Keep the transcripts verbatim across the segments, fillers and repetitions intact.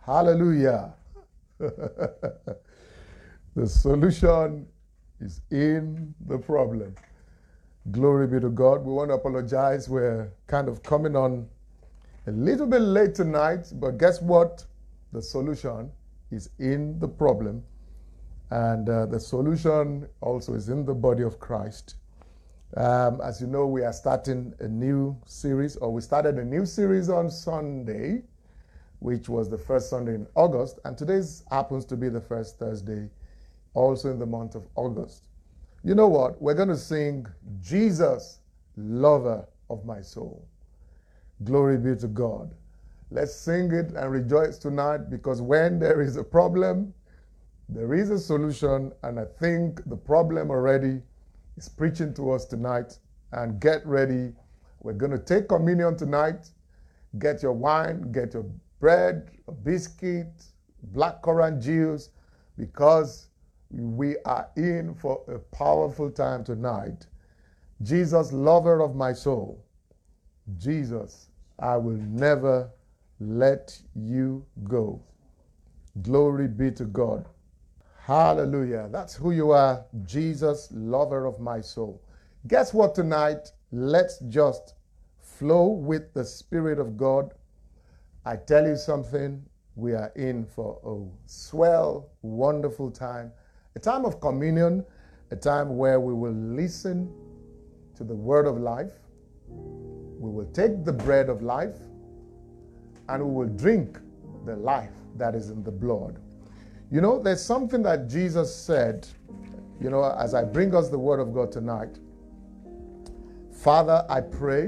Hallelujah. The solution is in the problem. Glory be to God. We want to apologize. We're kind of coming on a little bit late tonight, but guess what? The solution is in the problem. And uh, the solution also is in the body of Christ. Um, as you know, we are starting a new series, or we started a new series on Sunday, which was the first Sunday in August. And today happens to be the first Thursday, also in the month of August. You know what? We're going to sing Jesus, Lover of My Soul. Glory be to God. Let's sing it and rejoice tonight, because when there is a problem, there is a solution. And I think the problem already is preaching to us tonight. And get ready. We're going to take communion tonight. Get your wine, get your bread, a biscuit, blackcurrant juice, because we are in for a powerful time tonight. Jesus, lover of my soul. Jesus, I will never let you go. Glory be to God. Hallelujah. That's who you are, Jesus, lover of my soul. Guess what tonight? Let's just flow with the Spirit of God. I tell you something, we are in for a swell, wonderful time. A time of communion, a time where we will listen to the word of life. We will take the bread of life, and we will drink the life that is in the blood. You know, there's something that Jesus said, you know, as I bring us the word of God tonight. Father, I pray,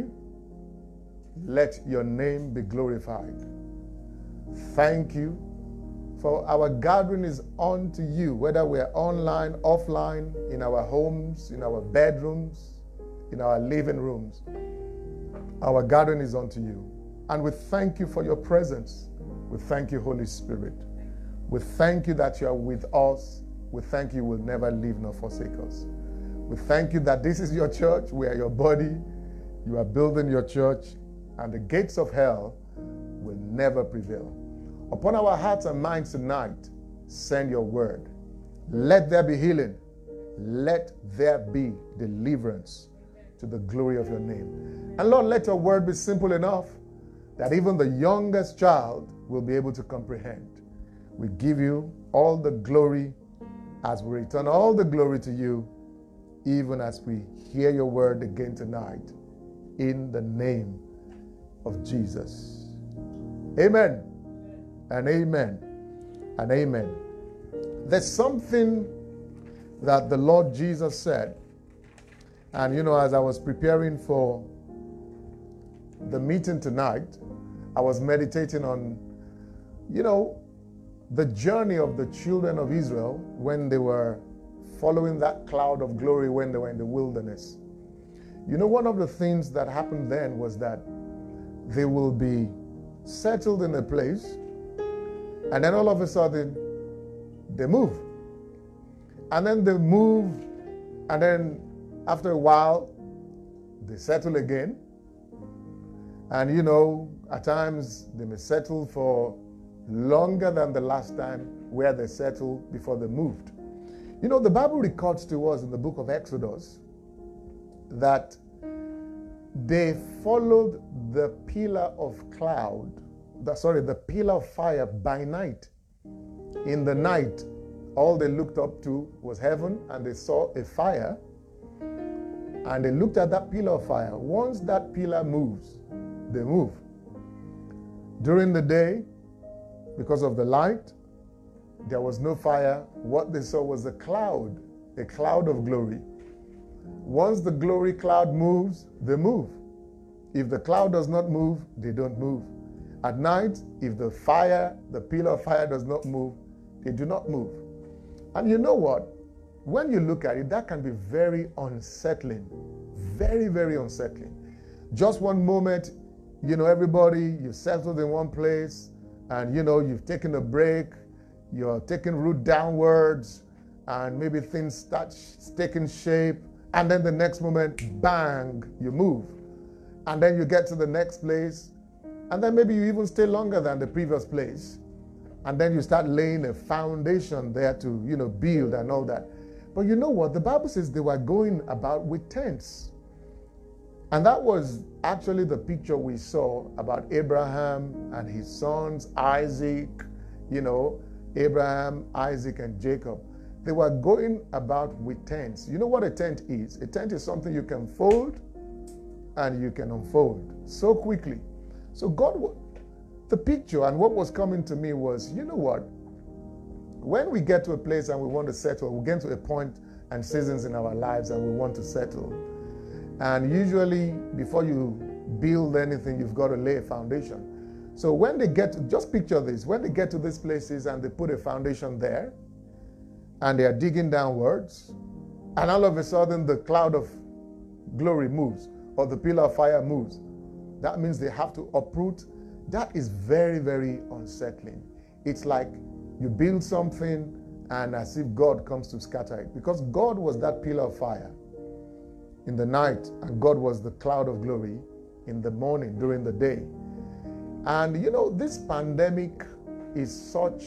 let your name be glorified. Thank you for our gathering is unto you, whether we're online, offline, in our homes, in our bedrooms, in our living rooms. Our gathering is unto you. And we thank you for your presence. We thank you, Holy Spirit. We thank you that you are with us. We thank you will never leave nor forsake us. We thank you that this is your church. We are your body. You are building your church, and the gates of hell will never prevail. Upon our hearts and minds tonight, send your word. Let there be healing. Let there be deliverance to the glory of your name. And Lord, let your word be simple enough that even the youngest child will be able to comprehend. We give you all the glory as we return all the glory to you, even as we hear your word again tonight, in the name of Jesus. Amen. And amen, and amen. There's something that the Lord Jesus said. And you know, as I was preparing for the meeting tonight, I was meditating on, you know, the journey of the children of Israel when they were following that cloud of glory when they were in the wilderness. You know, one of the things that happened then was that they will be settled in a place, and then all of a sudden, they move. And then they move, and then after a while, they settle again. And you know, at times, they may settle for longer than the last time where they settled before they moved. You know, the Bible records to us in the book of Exodus that they followed the pillar of cloud The, sorry, the pillar of fire by night. In the night, all they looked up to was heaven, and they saw a fire, and they looked at that pillar of fire. Once that pillar moves, they move. During the day, because of the light, there was no fire. What they saw was a cloud, a cloud of glory. Once the glory cloud moves, they move. If the cloud does not move, they don't move. At night, if the fire, the pillar of fire does not move, they do not move. And you know what? When you look at it, that can be very unsettling. Very, very unsettling. Just one moment, you know, everybody, you've settled in one place, and you know, you've taken a break, you're taking root downwards, and maybe things start taking shape, and then the next moment, bang, you move. And then you get to the next place, and then maybe you even stay longer than the previous place. And then you start laying a foundation there to, you know, build and all that. But you know what? The Bible says they were going about with tents. And that was actually the picture we saw about Abraham and his sons, Isaac, you know, Abraham, Isaac, and Jacob. They were going about with tents. You know what a tent is? A tent is something you can fold and you can unfold so quickly. So God, the picture and what was coming to me was, you know what? When we get to a place and we want to settle, we get to a point and seasons in our lives and we want to settle. And usually, before you build anything, you've got to lay a foundation. So when they get to, just picture this, when they get to these places and they put a foundation there, and they are digging downwards, and all of a sudden the cloud of glory moves, or the pillar of fire moves, that means they have to uproot. That is very, very unsettling. It's like you build something, and as if God comes to scatter it. Because God was that pillar of fire in the night, and God was the cloud of glory in the morning, during the day. And you know, this pandemic is such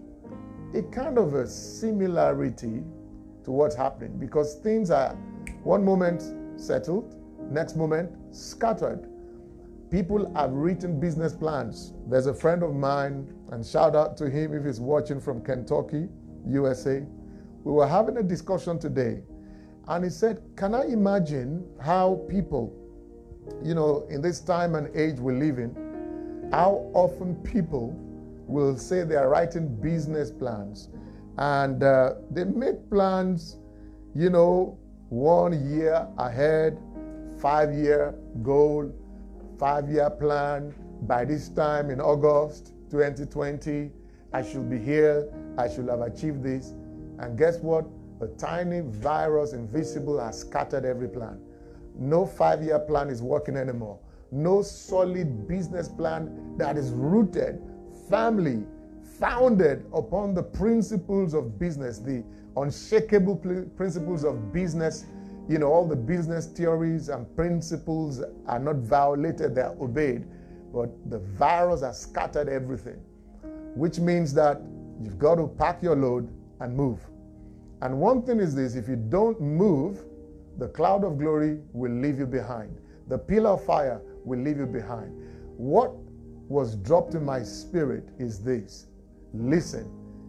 a kind of a similarity to what's happening, because things are one moment settled, next moment scattered. People have written business plans. There's a friend of mine, and shout out to him if he's watching, from Kentucky, U S A. We were having a discussion today, and he said, can I imagine how people, you know, in this time and age we live in, how often people will say they are writing business plans, and uh, they make plans, you know, one year ahead, five-year goal, five-year plan. By this time in August twenty twenty, I should be here, I should have achieved this. And guess what? A tiny virus, invisible, has scattered every plan. No five-year plan is working anymore. No solid business plan that is rooted, family, founded upon the principles of business, the unshakable principles of business. You know, all the business theories and principles are not violated, they are obeyed. But the virus has scattered everything, which means that you've got to pack your load and move. And one thing is this: if you don't move, the cloud of glory will leave you behind. The pillar of fire will leave you behind. What was dropped in my spirit is this: listen,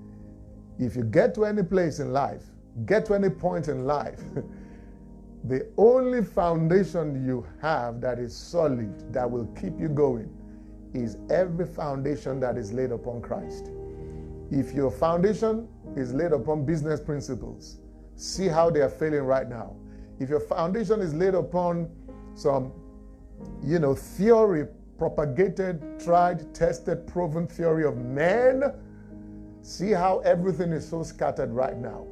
if you get to any place in life, get to any point in life, the only foundation you have that is solid, that will keep you going, is every foundation that is laid upon Christ. If your foundation is laid upon business principles, see how they are failing right now. If your foundation is laid upon some, you know, theory, propagated, tried, tested, proven theory of men, see how everything is so scattered right now.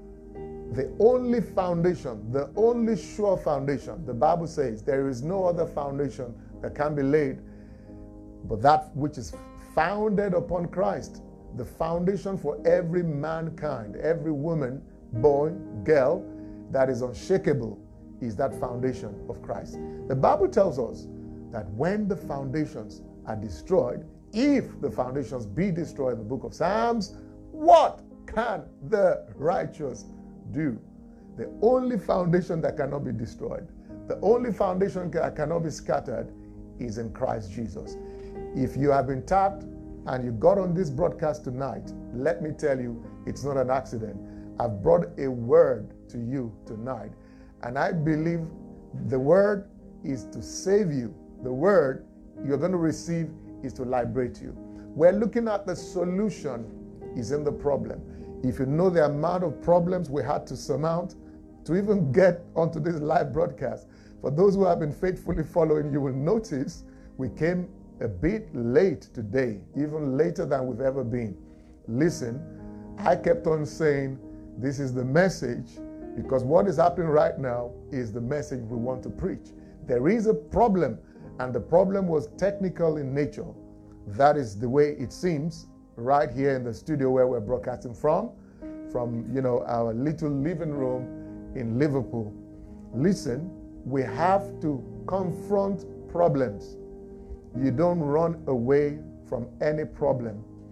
The only foundation, the only sure foundation, the Bible says there is no other foundation that can be laid but that which is founded upon Christ. The foundation for every mankind, every woman, boy, girl, that is unshakable is that foundation of Christ. The Bible tells us that when the foundations are destroyed, if the foundations be destroyed, in the book of Psalms, what can the righteous do? The only foundation that cannot be destroyed, the only foundation that cannot be scattered, is in Christ Jesus. If you have been tapped and you got on this broadcast tonight, let me tell you, it's not an accident. I've brought a word to you tonight, and I believe the word is to save you. The word you're going to receive is to liberate you. We're looking at the solution is in the problem. If you know the amount of problems we had to surmount to even get onto this live broadcast, for those who have been faithfully following, you will notice we came a bit late today, even later than we've ever been. Listen, I kept on saying this is the message, because what is happening right now is the message we want to preach. There is a problem, and the problem was technical in nature. That is the way it seems right here in the studio where we're broadcasting from, from, you know, our little living room in Liverpool. Listen, we have to confront problems. You don't run away from any problem.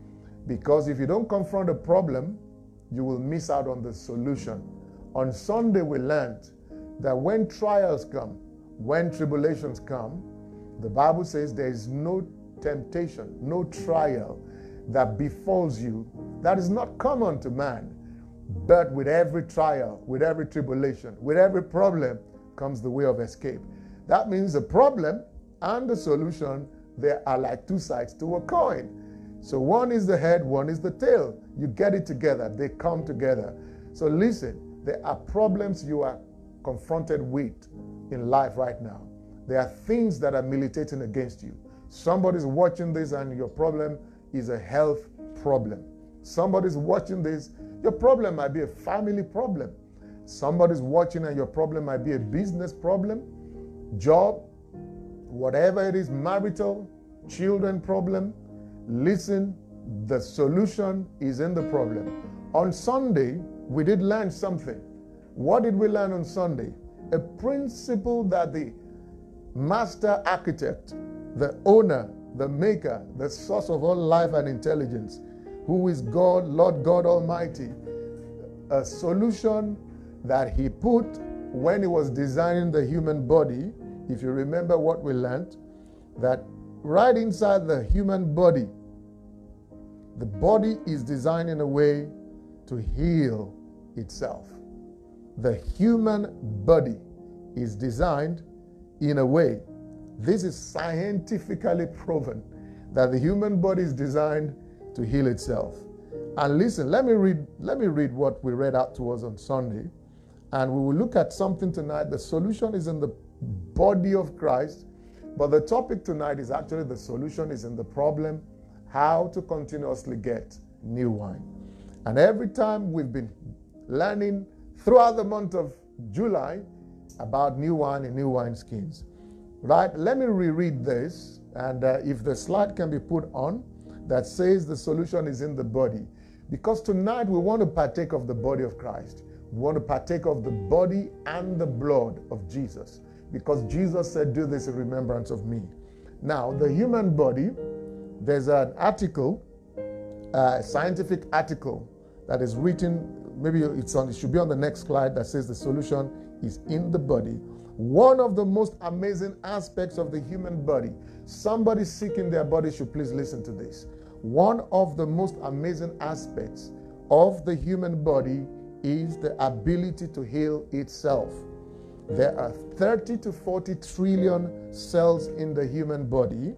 Because if you don't confront a problem, you will miss out on the solution. On Sunday, we learned that when trials come, when tribulations come, the Bible says there is no temptation, no trial that befalls you that is not common to man. But with every trial, with every tribulation, with every problem comes the way of escape. That means the problem and the solution, they are like two sides to a coin. So one is the head, one is the tail. You get it together, they come together. So listen, there are problems you are confronted with in life right now. There are things that are militating against you. Somebody's watching this and your problem is a health problem. Somebody's watching this, your problem might be a family problem. Somebody's watching and your problem might be a business problem, job, whatever it is, marital, children problem. Listen, the solution is in the problem. On Sunday, we did learn something. What did we learn on Sunday? A principle that the master architect, the owner, the maker, the source of all life and intelligence, who is God, Lord God Almighty, a solution that he put when he was designing the human body. If you remember what we learned, that right inside the human body, the body is designed in a way to heal itself. The human body is designed in a way, this is scientifically proven, that the human body is designed to heal itself. And listen, let me read, let me read what we read out to us on Sunday, and we will look at something tonight. The solution is in the body of Christ, but the topic tonight is actually the solution is in the problem, how to continuously get new wine. And every time we've been learning throughout the month of July about new wine and new wine skins. Right? Let me reread this, and uh, if the slide can be put on, that says the solution is in the body. Because tonight we want to partake of the body of Christ. We want to partake of the body and the blood of Jesus. Because Jesus said, do this in remembrance of me. Now, the human body, there's an article, a scientific article that is written, maybe it's on, it should be on the next slide, that says the solution is in the body. One of the most amazing aspects of the human body, somebody sick in their body should please listen to this. One of the most amazing aspects of the human body is the ability to heal itself. There are thirty to forty trillion cells in the human body,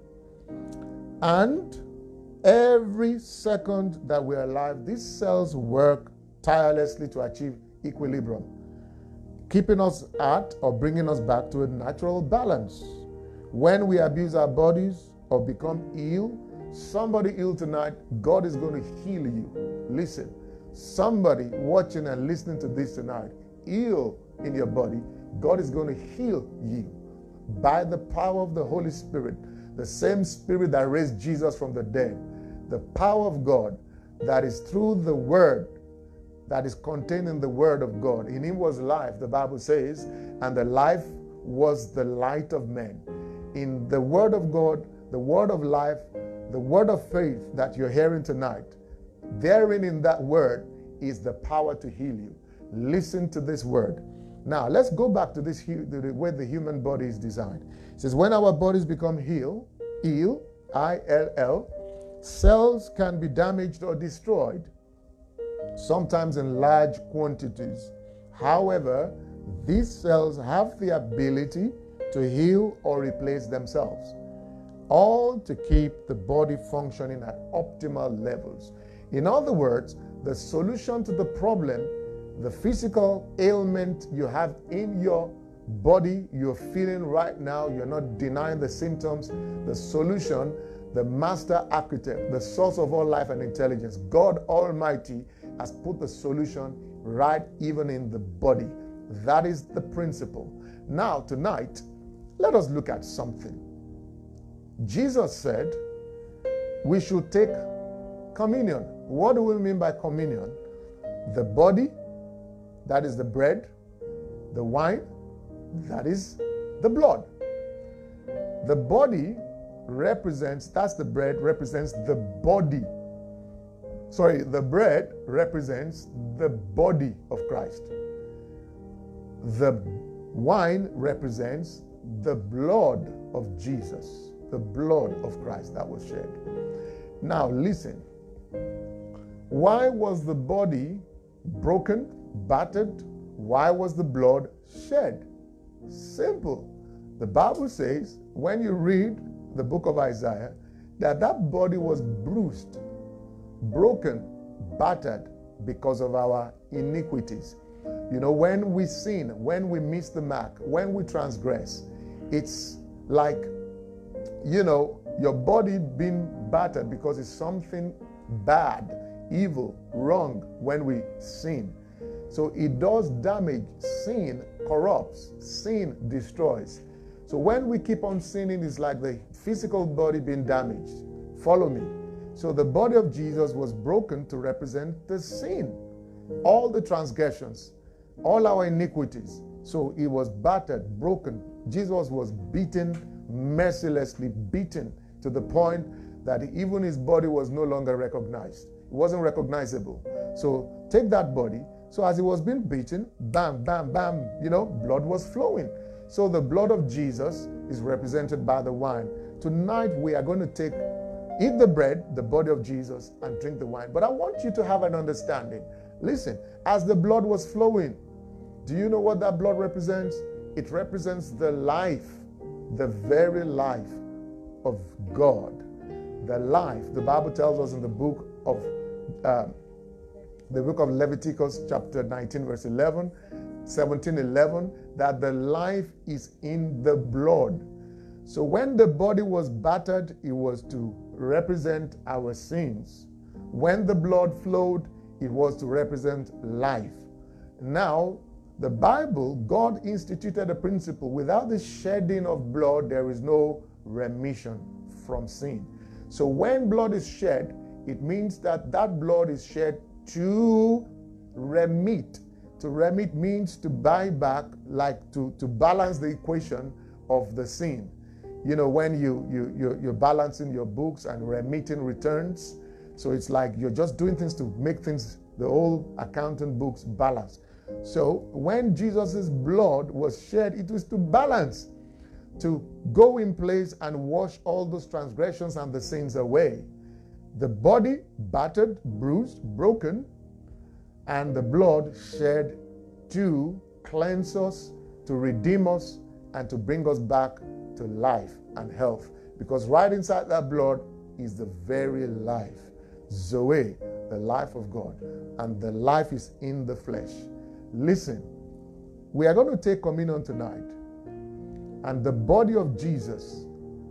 and every second that we're alive, these cells work tirelessly to achieve equilibrium, keeping us at or bringing us back to a natural balance. When we abuse our bodies or become ill, somebody ill tonight, God is going to heal you. Listen, somebody watching and listening to this tonight, ill in your body, God is going to heal you by the power of the Holy Spirit, the same Spirit that raised Jesus from the dead, the power of God that is through the Word, that is contained in the Word of God. In Him was life, the Bible says, and the life was the light of men. In the Word of God, the Word of life, the Word of faith that you're hearing tonight, therein in that Word is the power to heal you. Listen to this Word. Now, let's go back to this the way the human body is designed. It says, when our bodies become ill, ill, I L L, cells can be damaged or destroyed, sometimes in large quantities. However, these cells have the ability to heal or replace themselves, all to keep the body functioning at optimal levels. In other words, the solution to the problem, the physical ailment you have in your body, you're feeling right now, you're not denying the symptoms, the solution, the master architect, the source of all life and intelligence, God Almighty, has put the solution right even in the body. That is the principle. Now, tonight, let us look at something. Jesus said we should take communion. What do we mean by communion? The body, that is the bread, the wine, that is the blood. The body represents, that's the bread, represents the body sorry, the bread represents the body of Christ. The wine represents the blood of Jesus, the blood of Christ that was shed. Now listen, why was the body broken, battered? Why was the blood shed? Simple. The Bible says, when you read the book of Isaiah, that that body was bruised, broken, battered because of our iniquities. You know, when we sin, when we miss the mark, when we transgress, it's like, you know, your body being battered because it's something bad, evil, wrong when we sin. So it does damage. Sin corrupts. Sin destroys. So when we keep on sinning, it's like the physical body being damaged. Follow me. So the body of Jesus was broken to represent the sin, all the transgressions, all our iniquities. So he was battered, broken. Jesus was beaten, mercilessly beaten, to the point that even his body was no longer recognized. It wasn't recognizable. So take that body. So as he was being beaten, bam, bam, bam, you know, blood was flowing. So the blood of Jesus is represented by the wine. Tonight we are going to take, eat the bread, the body of Jesus, and drink the wine. But I want you to have an understanding. Listen, as the blood was flowing, do you know what that blood represents? It represents the life, the very life of God. The life, the Bible tells us in the book of uh, the book of Leviticus chapter nineteen verse eleven, seventeen eleven, that the life is in the blood. So when the body was battered, it was to represent our sins. When the blood flowed, it was to represent life. Now, the Bible, God instituted a principle. Without the shedding of blood, there is no remission from sin. So when blood is shed, it means that that blood is shed to remit. To remit means to buy back, like to, to balance the equation of the sin. You know, when you, you, you, you're balancing your books and remitting returns, so it's like you're just doing things to make things, the whole accounting books balance. So when Jesus' blood was shed, it was to balance, to go in place and wash all those transgressions and the sins away. The body battered, bruised, broken, and the blood shed to cleanse us, to redeem us, and to bring us back to life and health. Because right inside that blood is the very life, Zoe, the life of God. And the life is in the flesh. Listen, we are going to take communion tonight. And the body of Jesus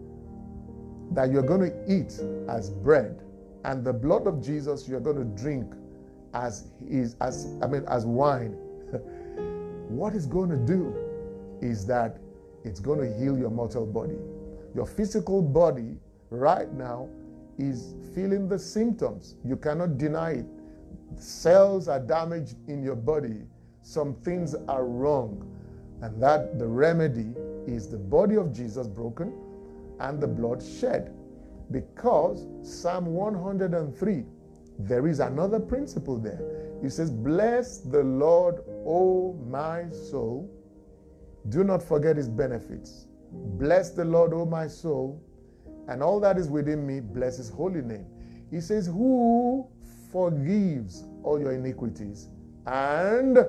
that you're going to eat as bread, and the blood of Jesus you're going to drink as is as I mean as wine. What it's going to do is that it's going to heal your mortal body. Your physical body right now is feeling the symptoms. You cannot deny it. Cells are damaged in your body. Some things are wrong. And that the remedy is the body of Jesus broken and the blood shed. Because Psalm one hundred three, there is another principle there. It says, bless the Lord, O my soul. Do not forget his benefits. Bless the Lord, O my soul, and all that is within me, bless his holy name. He says, who forgives all your iniquities and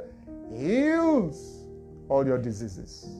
heals all your diseases.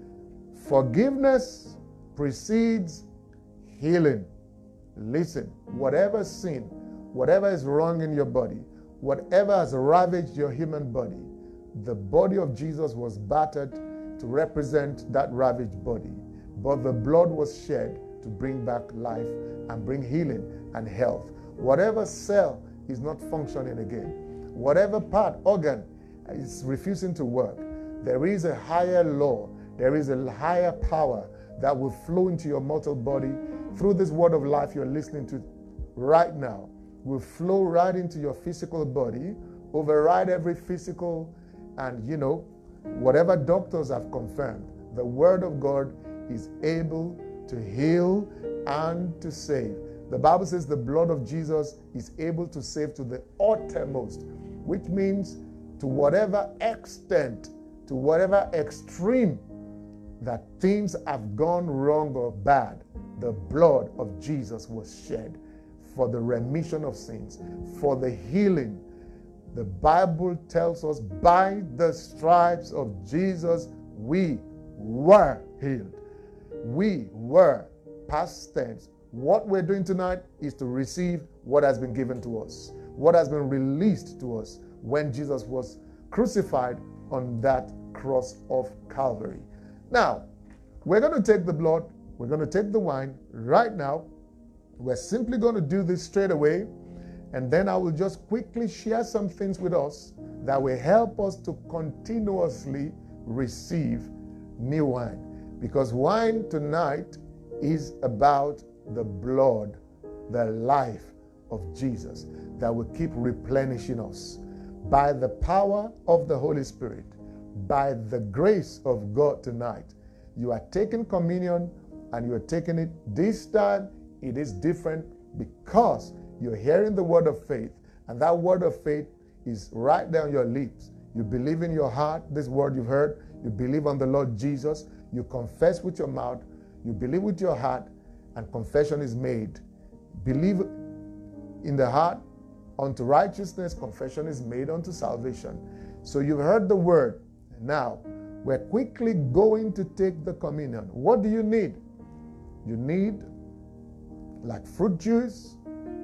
Forgiveness precedes healing. Listen, whatever sin, whatever is wrong in your body, whatever has ravaged your human body, the body of Jesus was battered to represent that ravaged body. But the blood was shed to bring back life and bring healing and health. Whatever cell is not functioning again, whatever part, organ is refusing to work, there is a higher law, there is a higher power that will flow into your mortal body through this word of life you're listening to right now, will flow right into your physical body, override every physical, and you know, whatever doctors have confirmed, the word of God is able to heal and to save. The Bible says the blood of Jesus is able to save to the uttermost, which means to whatever extent, to whatever extreme that things have gone wrong or bad, the blood of Jesus was shed for the remission of sins, for the healing. The Bible tells us by the stripes of Jesus, we were healed. We were, past tense. What we're doing tonight is to receive what has been given to us, what has been released to us when Jesus was crucified on that cross of Calvary. Now, we're going to take the blood, we're going to take the wine right now. We're simply going to do this straight away, and then I will just quickly share some things with us that will help us to continuously receive new wine. Because wine tonight is about the blood, the life of Jesus that will keep replenishing us. By the power of the Holy Spirit, by the grace of God tonight, you are taking communion and you are taking it. This time it is different because you're hearing the word of faith, and that word of faith is right there on your lips. You believe in your heart this word you've heard. You believe on the Lord Jesus. You confess with your mouth. You believe with your heart, and confession is made. Believe in the heart unto righteousness, confession is made unto salvation. So you've heard the word. Now, we're quickly going to take the communion. What do you need? You need like fruit juice,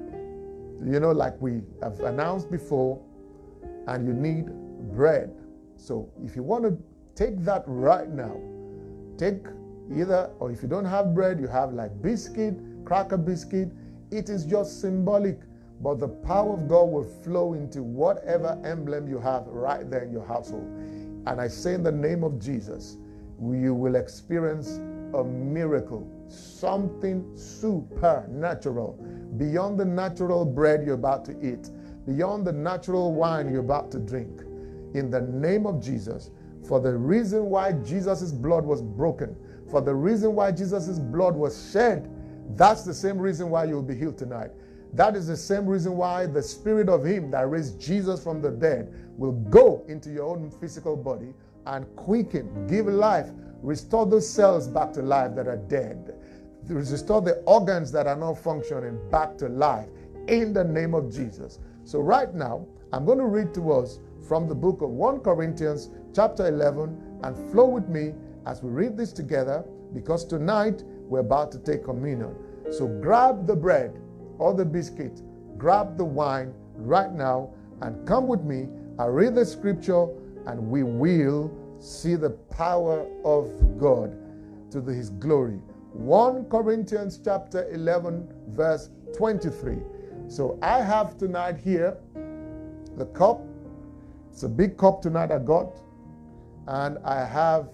you know, like we have announced before, and you need bread. So if you want to take that right now, take either, or if you don't have bread, you have like biscuit, cracker biscuit. It is just symbolic, but the power of God will flow into whatever emblem you have right there in your household. And I say in the name of Jesus, you will experience a miracle, something supernatural, beyond the natural bread you're about to eat, beyond the natural wine you're about to drink. In the name of Jesus, for the reason why Jesus' blood was broken, for the reason why Jesus' blood was shed, that's the same reason why you'll be healed tonight. That is the same reason why the spirit of him that raised Jesus from the dead will go into your own physical body and quicken, give life, restore those cells back to life that are dead, restore the organs that are not functioning back to life in the name of Jesus. So right now, I'm going to read to us from the book of First Corinthians chapter eleven, and flow with me as we read this together, because tonight we're about to take communion. So grab the bread or the biscuit, grab the wine right now, and come with me. I'll read the scripture, and we will see the power of God to the, his glory. First Corinthians chapter eleven, verse twenty-three. So I have tonight here the cup. It's a big cup tonight I got. And I have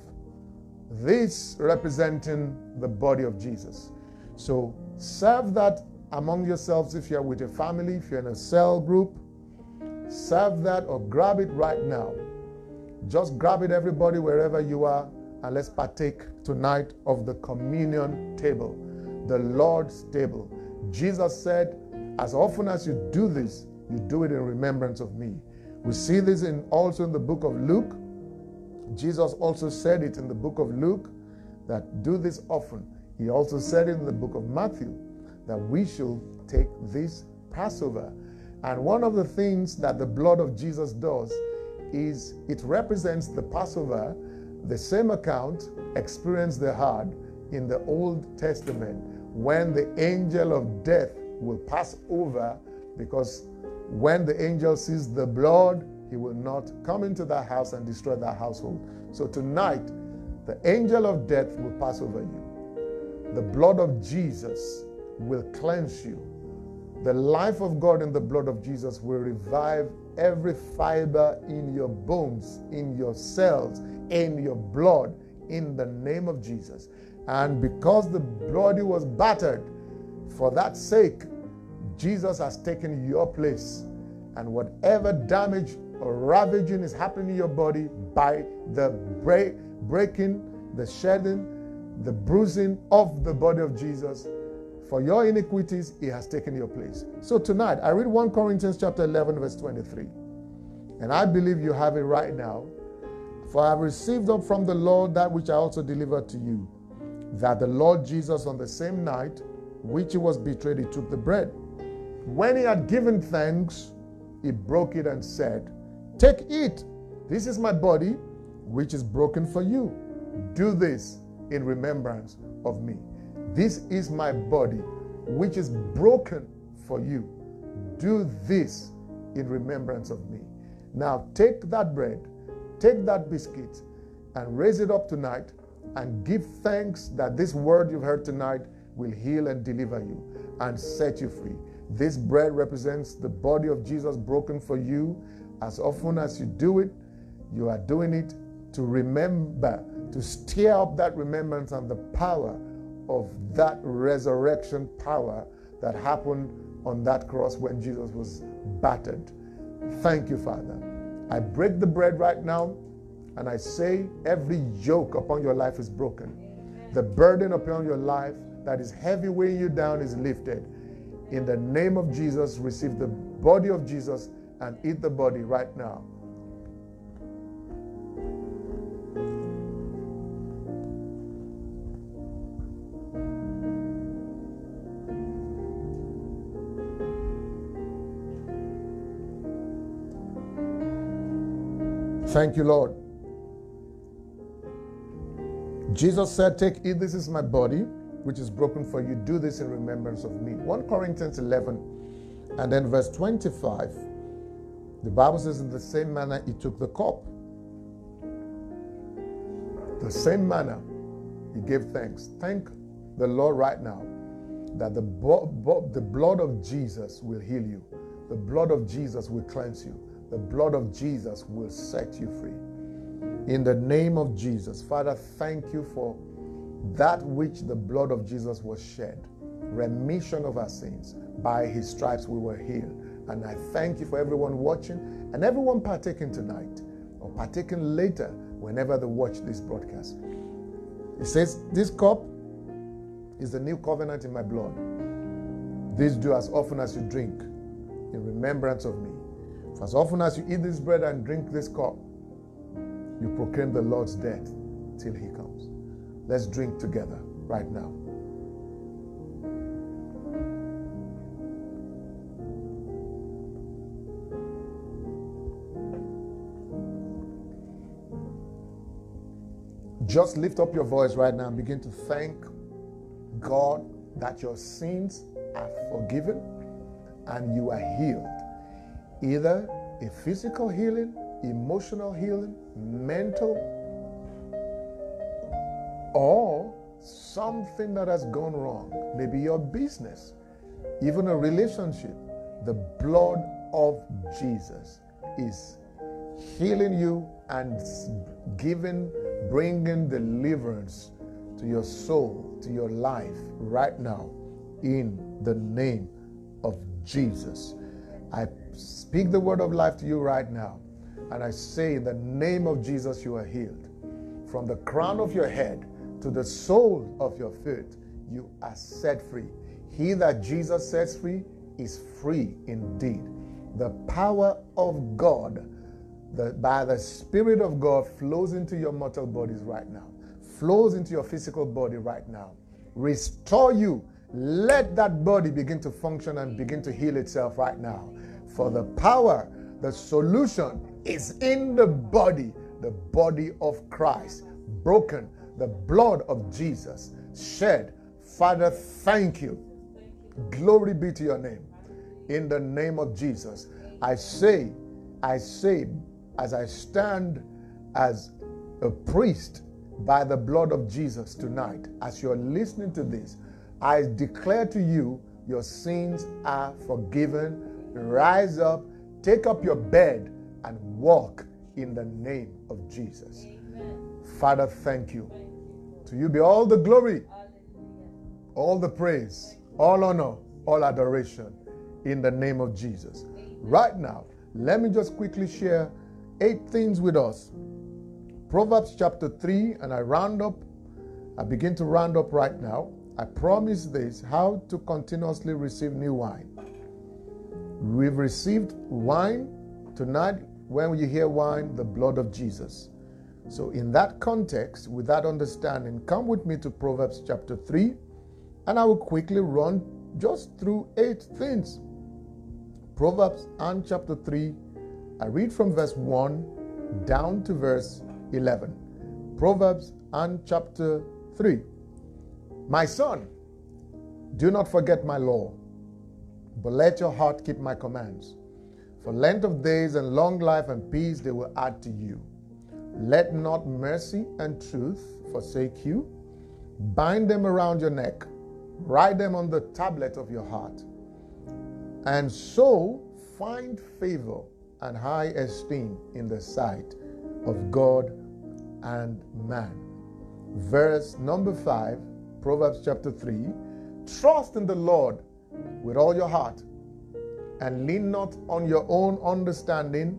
this representing the body of Jesus. So serve that among yourselves if you're with your family, if you're in a cell group. Serve that or grab it right now. Just grab it, everybody, wherever you are, and let's partake tonight of the communion table, the Lord's table. Jesus said, as often as you do this, you do it in remembrance of me. We see this in also in the book of Luke. Jesus also said it in the book of Luke, that do this often. He also said it in the book of Matthew, that we should take this Passover. And one of the things that the blood of Jesus does is it represents the Passover, the same account experienced the hard in the Old Testament, when the angel of death will pass over, because when the angel sees the blood, he will not come into that house and destroy that household. So tonight, the angel of death will pass over you. The blood of Jesus will cleanse you. The life of God in the blood of Jesus will revive every fiber in your bones, in your cells, in your blood, in the name of Jesus. And because the body was battered, for that sake, Jesus has taken your place. And whatever damage or ravaging is happening in your body by the break, breaking, the shedding, the bruising of the body of Jesus, For your iniquities, he has taken your place. So tonight, I read First Corinthians chapter eleven, verse twenty-three. And I believe you have it right now. For I have received up from the Lord that which I also delivered to you, that the Lord Jesus on the same night which he was betrayed, he took the bread. When he had given thanks, he broke it and said, "Take it. This is my body, which is broken for you. Do this in remembrance of me. This is my body, which is broken for you. Do this in remembrance of me." Now take that bread, take that biscuit, and raise it up tonight and give thanks that this word you've heard tonight will heal and deliver you and set you free. This bread represents the body of Jesus broken for you. As often as you do it, you are doing it to remember, to stir up that remembrance and the power of that resurrection power that happened on that cross when Jesus was battered. Thank you, Father. I break the bread right now, and I say every yoke upon your life is broken. The burden upon your life that is heavy weighing you down is lifted. In the name of Jesus, receive the body of Jesus and eat the body right now. Thank you, Lord. Jesus said, "Take, eat, this is my body, which is broken for you. Do this in remembrance of me." First Corinthians eleven, and then verse twenty-five. The Bible says, "In the same manner he took the cup." The same manner he gave thanks. Thank the Lord right now that the, bo- bo- the blood of Jesus will heal you. The blood of Jesus will cleanse you. The blood of Jesus will set you free. In the name of Jesus, Father, thank you for that which the blood of Jesus was shed. Remission of our sins. By his stripes we were healed. And I thank you for everyone watching and everyone partaking tonight or partaking later whenever they watch this broadcast. It says, "This cup is the new covenant in my blood. This do as often as you drink in remembrance of me. For as often as you eat this bread and drink this cup, you proclaim the Lord's death till he comes." Let's drink together right now. Just lift up your voice right now and begin to thank God that your sins are forgiven and you are healed. Either a physical healing, emotional healing, mental, or something that has gone wrong. Maybe your business, even a relationship. The blood of Jesus is healing you and giving, bringing deliverance to your soul, to your life right now in the name of Jesus. I speak the word of life to you right now, and I say in the name of Jesus you are healed. From the crown of your head to the sole of your feet, you are set free. He that Jesus sets free is free indeed. The power of God, the, by the Spirit of God, flows into your mortal bodies right now, flows into your physical body right now. Restore you. Let that body begin to function and begin to heal itself right now. For the power, the solution is in the body, the body of Christ, broken, the blood of Jesus shed. Father, thank you. Glory be to your name. In the name of Jesus, I say, I say, as I stand as a priest by the blood of Jesus tonight, as you're listening to this, I declare to you, your sins are forgiven. Rise up, take up your bed, and walk in the name of Jesus. Amen. Father, thank you. Thank you. To you be all the glory, hallelujah, all the praise, all honor, all adoration in the name of Jesus. Amen. Right now, let me just quickly share eight things with us. Proverbs chapter three, and I round up, I begin to round up right now. I promise this, how to continuously receive new wine. We've received wine tonight. When you hear wine, the blood of Jesus. So in that context, with that understanding, come with me to Proverbs chapter three, and I will quickly run just through eight things. Proverbs and chapter three, I read from verse one down to verse eleven. Proverbs and chapter three. My son, do not forget my law, but let your heart keep my commands. For length of days and long life and peace they will add to you. Let not mercy and truth forsake you. Bind them around your neck. Write them on the tablet of your heart. And so find favor and high esteem in the sight of God and man. Verse number five, Proverbs chapter three. Trust in the Lord with all your heart, and lean not on your own understanding.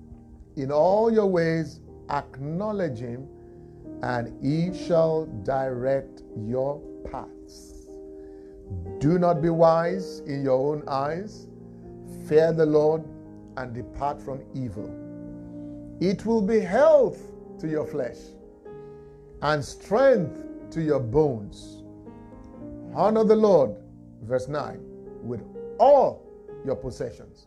In all your ways acknowledge him, and he shall direct your paths. Do not be wise in your own eyes. Fear the Lord and depart from evil. It will be health to your flesh and strength to your bones. Honor the Lord, verse nine, with all your possessions,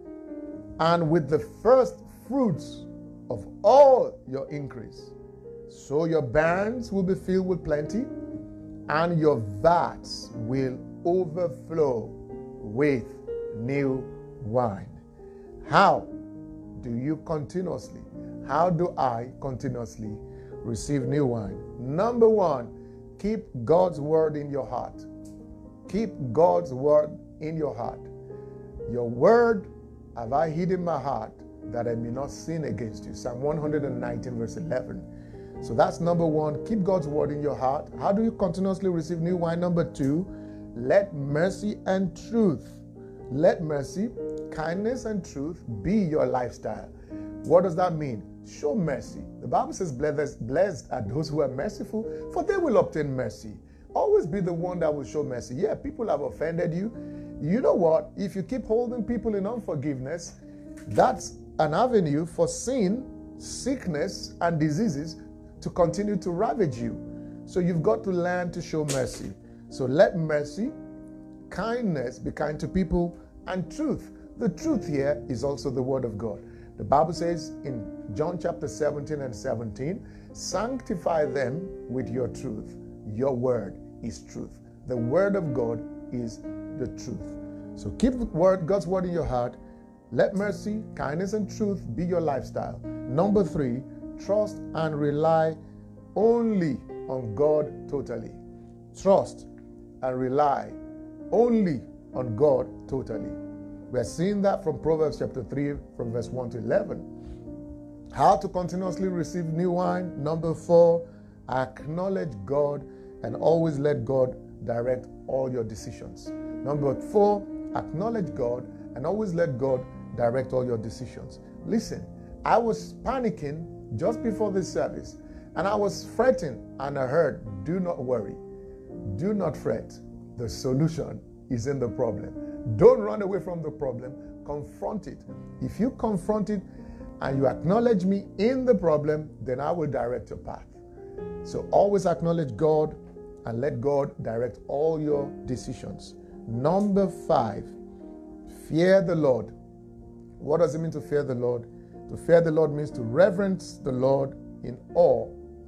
and with the first fruits of all your increase. So your barns will be filled with plenty, and your vats will overflow with new wine. How do you continuously, how do I continuously receive new wine? Number one, keep God's word in your heart. Keep God's word in your heart. Your word have I hid in my heart, that I may not sin against you. Psalm one nineteen verse eleven. So that's number one. Keep God's word in your heart. How do you continuously receive new wine? Number two, let mercy and truth, let mercy, kindness and truth be your lifestyle. What does that mean? Show mercy. The Bible says, blessed are those who are merciful, for they will obtain mercy. Always be the one that will show mercy. Yeah, people have offended you. You know what? If you keep holding people in unforgiveness, that's an avenue for sin, sickness, and diseases to continue to ravage you. So you've got to learn to show mercy. So let mercy, kindness, be kind to people, and truth. The truth here is also the word of God. The Bible says in John chapter seventeen and seventeen, sanctify them with your truth. Your word is truth. The word of God is the truth. So keep word, God's word in your heart. Let mercy, kindness, and truth be your lifestyle. Number three, trust and rely only on God totally. Trust and rely only on God totally. We are seeing that from Proverbs chapter three, from verse one to eleven. How to continuously receive new wine? Number four, acknowledge God and always let God direct all your decisions. Number four, acknowledge God and always let God direct all your decisions. Listen, I was panicking just before this service, and I was fretting, and I heard, do not worry, do not fret. The solution is in the problem. Don't run away from the problem, confront it. If you confront it and you acknowledge me in the problem, then I will direct your path. So always acknowledge God and let God direct all your decisions. Number five, fear the Lord. What does it mean to fear the Lord? To fear the Lord means to reverence the Lord in awe,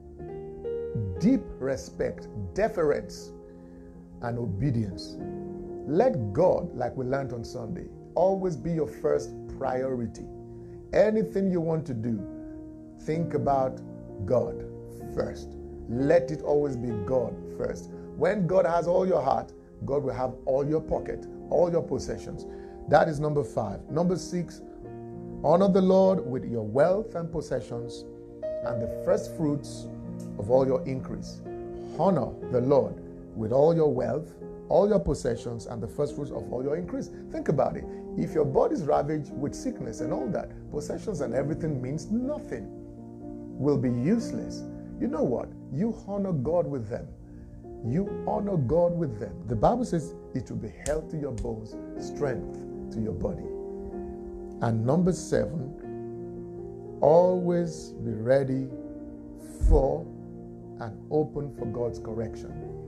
deep respect, deference, and obedience. Let God, like we learned on Sunday, always be your first priority. Anything you want to do, think about God first. Let it always be God first. When God has all your heart, God will have all your pocket, all your possessions. That is number five. Number six, honor the Lord with your wealth and possessions and the first fruits of all your increase. Honor the Lord with all your wealth, all your possessions, and the first fruits of all your increase. Think about it. If your body is ravaged with sickness and all that, possessions and everything means nothing, will be useless. You know what? You honor God with them. you honor God with them. The Bible says it will be health to your bones, strength to your body. And number seven, always be ready for and open for God's correction.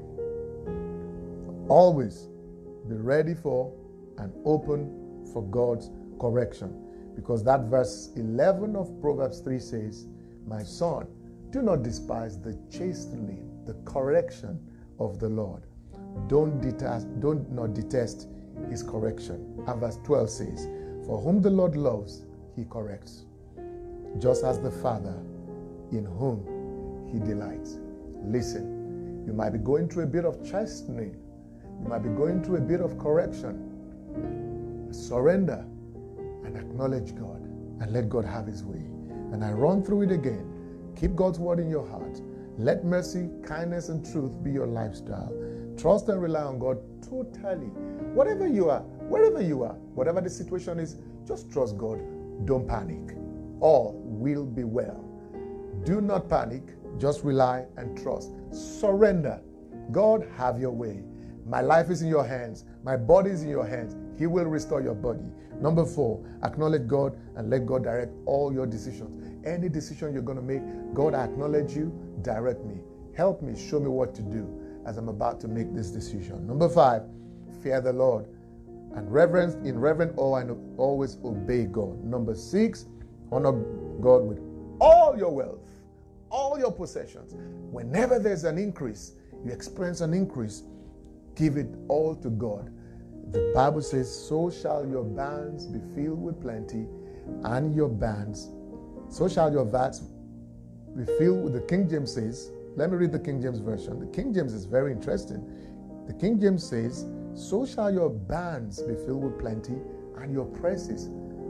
Always be ready for and open for God's correction. Because that verse eleven of Proverbs three says, my son, do not despise the chastening, the correction of the Lord. Don't detest, don't not detest his correction. And verse twelve says, for whom the Lord loves, he corrects, just as the Father in whom he delights. Listen, you might be going through a bit of chastening. You might be going through a bit of correction. Surrender and acknowledge God and let God have his way. And I run through it again. Keep God's word in your heart. Let mercy, kindness, and truth be your lifestyle. Trust and rely on God totally. Whatever you are, wherever you are, whatever the situation is, just trust God. Don't panic. All will be well. Do not panic. Just rely and trust. Surrender. God, have your way. My life is in your hands. My body is in your hands. He will restore your body. Number four, acknowledge God and let God direct all your decisions. Any decision you're going to make, God, I acknowledge you, direct me. Help me, show me what to do as I'm about to make this decision. Number five, fear the Lord and reverence, in reverent awe and always obey God. Number six, honor God with all your wealth, all your possessions. Whenever there's an increase, you experience an increase, give it all to God. The Bible says, so shall your barns be filled with plenty, and your barns, so shall your vats be filled with, the King James says, let me read the King James version. The King James is very interesting. The King James says, so shall your barns be filled with plenty, and your presses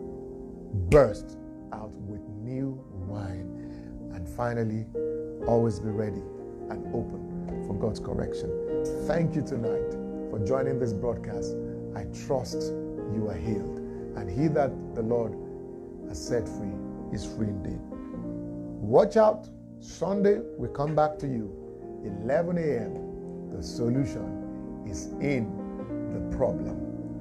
burst out with new wine. And finally, always be ready and open for God's correction. Thank you tonight for joining this broadcast. I trust you are healed. And he that the Lord has set free is free indeed. Watch out. Sunday, we come back to you. eleven a.m. The solution is in the problem.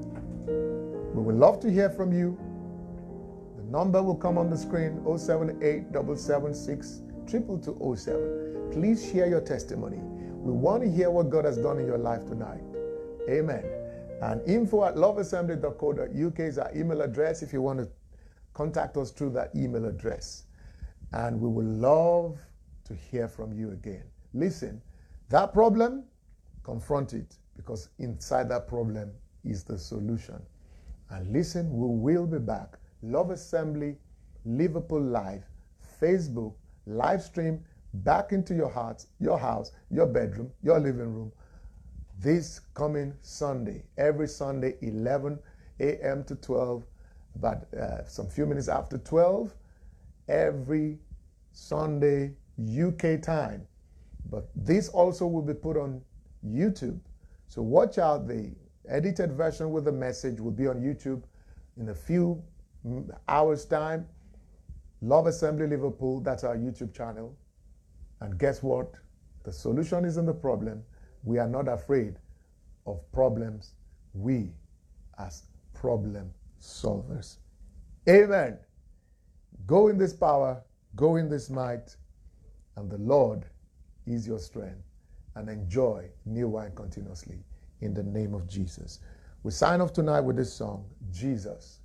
We would love to hear from you. The number will come on the screen, oh seven eight, seven seven six, two two two oh seven. Please share your testimony. We want to hear what God has done in your life tonight. Amen. And info at love assembly dot co dot U K is our email address if you want to contact us through that email address. And we would love to hear from you again. Listen, that problem, confront it, because inside that problem is the solution. And listen, we will be back. Love Assembly, Liverpool Live, Facebook, live stream, back into your hearts, your house, your bedroom, your living room, this coming Sunday, every Sunday, eleven a.m. to twelve, about uh, some few minutes after twelve, every Sunday, U K time. But this also will be put on YouTube. So watch out. The edited version with the message will be on YouTube in a few hours' time. Love Assembly Liverpool, that's our YouTube channel. And guess what? The solution is in the problem. We are not afraid of problems. We as problem solvers. Amen. Go in this power, go in this might, and the Lord is your strength. And enjoy new wine continuously in the name of Jesus. We sign off tonight with this song, Jesus.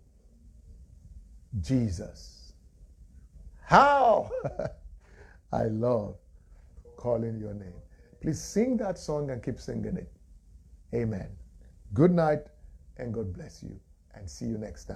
Jesus. How I love calling your name. Please sing that song and keep singing it. Amen. Good night and God bless you. And see you next time.